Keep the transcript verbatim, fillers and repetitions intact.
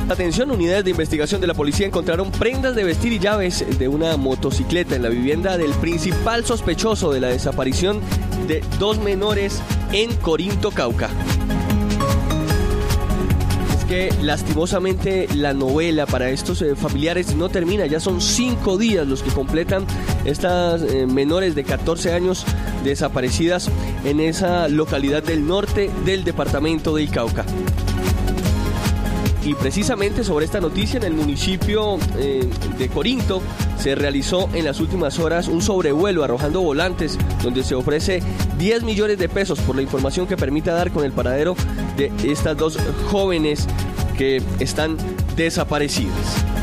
Atención, unidades de investigación de la policía encontraron prendas de vestir y llaves de una motocicleta en la vivienda del principal sospechoso de la desaparición de dos menores en Corinto, Cauca. Es que lastimosamente la novela para estos eh, familiares no termina, ya son cinco días los que completan estas eh, menores de catorce años desaparecidas en esa localidad del norte del departamento del Cauca. Y precisamente sobre esta noticia, en el municipio eh, de Corinto se realizó en las últimas horas un sobrevuelo arrojando volantes donde se ofrece diez millones de pesos por la información que permita dar con el paradero de estas dos jóvenes que están desaparecidas.